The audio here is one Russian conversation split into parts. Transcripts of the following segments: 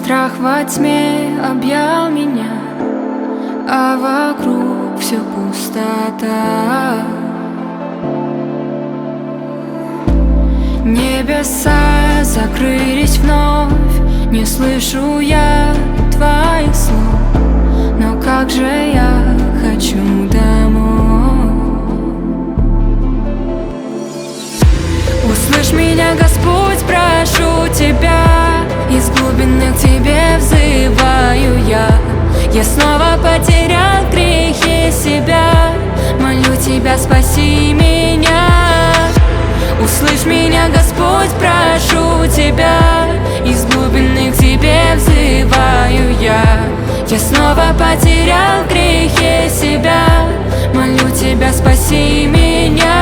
Страх во тьме объял меня, а вокруг все пустота. Небеса закрылись вновь, не слышу я твоих слов, но как же я хочу домой. Услышь меня, Господь, прошу Тебя, из глубины к Тебе взываю я. Я снова потерял в грехе себя, молю Тебя, спаси меня. Услышь меня, Господь, прошу Тебя, из глубины к Тебе взываю я. Я снова потерял в грехе себя, молю Тебя, спаси меня.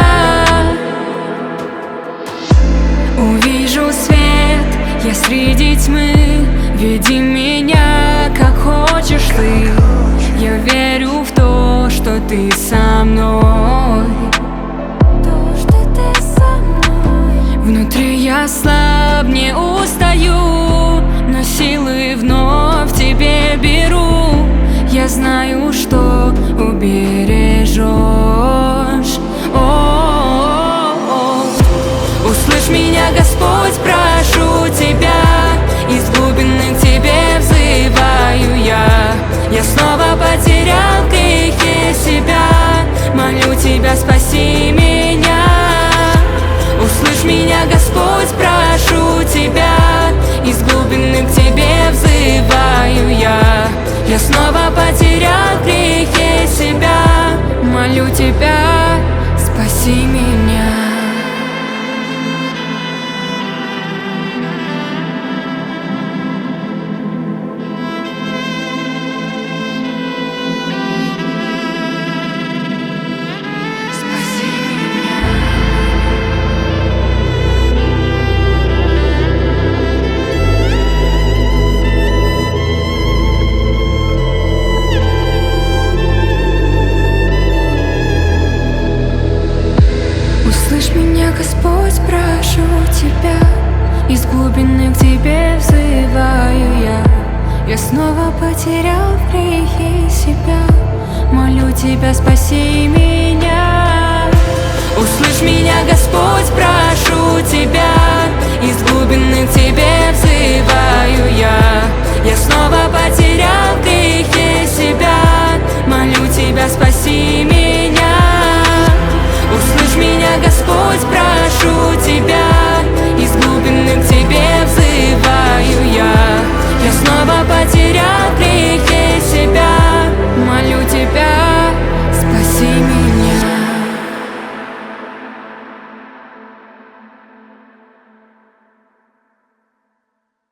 Увижу свет я среди тьмы, веди меня, как хочешь Ты. Я верю в то, что Ты со мной. Внутри я слаб, не устаю, но силы вновь в Тебе беру. Я знаю, что убережешь. Услышь меня, Господь, прошу Тебя, из глубины к Тебе взываю я. Я снова потерял в грехе себя, молю Тебя, спаси меня. Услышь меня, Господь, прошу Тебя, из глубины к Тебе взываю я. Я снова потерял в грехе себя, молю Тебя, спаси меня. Услышь меня, Господь, прошу Тебя, из глубины к Тебе взываю я. Я снова потерял в грехе себя, молю Тебя, спаси меня. Услышь меня, Господь, прошу Тебя, из глубины к Тебе взываю я. Я снова потерял в грехе себя, молю Тебя, спаси меня. Услышь меня, Господь, прошу